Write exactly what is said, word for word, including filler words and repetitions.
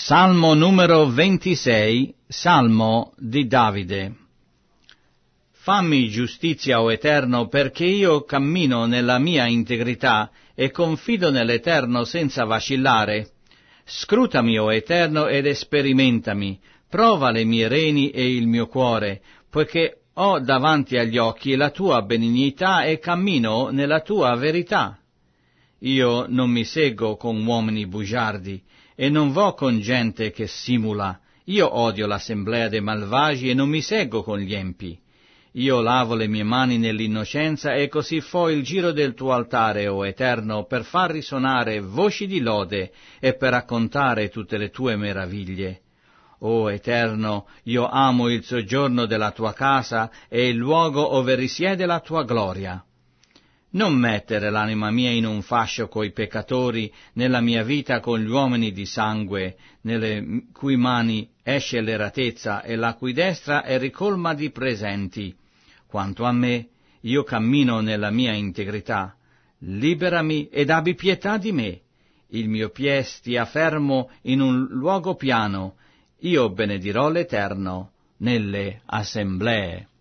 Salmo numero ventisei, Salmo di Davide. Fammi giustizia, o Eterno, perché io cammino nella mia integrità e confido nell'Eterno senza vacillare. Scrutami, o Eterno, ed sperimentami, prova le mie reni e il mio cuore, poiché ho davanti agli occhi la tua benignità e cammino nella tua verità. Io non mi seggo con uomini bugiardi, e non vo con gente che simula. Io odio l'assemblea dei malvagi e non mi seggo con gli empi. Io lavo le mie mani nell'innocenza e così fo il giro del tuo altare, o Eterno, per far risonare voci di lode e per raccontare tutte le tue meraviglie. O Eterno, io amo il soggiorno della tua casa e il luogo ove risiede la tua gloria. Non mettere l'anima mia in un fascio coi peccatori, nella mia vita con gli uomini di sangue, nelle cui mani esce l'eratezza e la cui destra è ricolma di presenti. Quanto a me, io cammino nella mia integrità. Liberami ed abbi pietà di me. Il mio pie stia fermo in un luogo piano. Io benedirò l'Eterno nelle assemblee.